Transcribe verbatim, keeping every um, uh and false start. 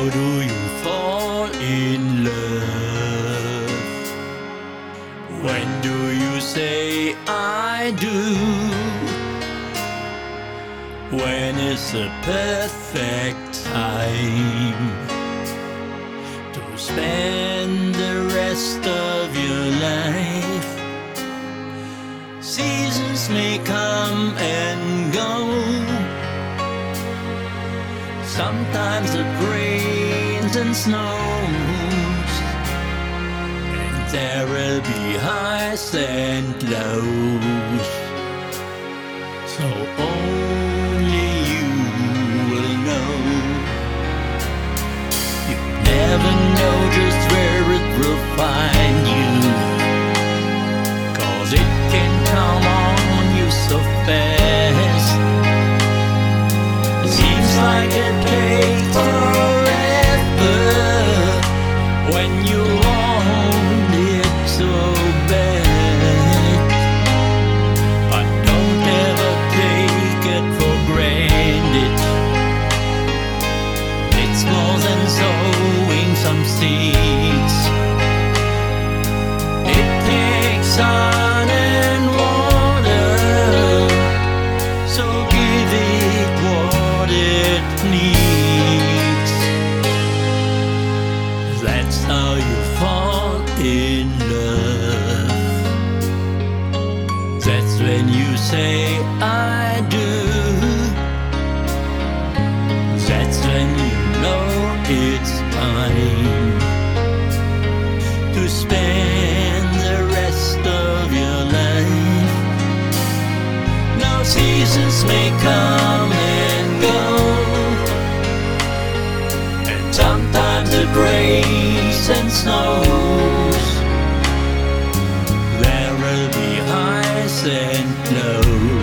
do you fall in love? When do you say I do? When is the perfect time to spend the rest of your life? Seasons may come and go. Sometimes it rains and snows, and there will be highs and lows. So only you will know. You never know just where it will find you, 'cause it can come on you so fast. It seems like it takes forever when you want it so bad. But don't ever take it for granted. It's more than sowing some seeds. It takes sun and water, so give it what it needs. That's how you fall in love. That's when you say I do. That's when you know it's time to spend the rest of your life. Now seasons may come and go, and sometimes it rains and snows. There will be highs and lows.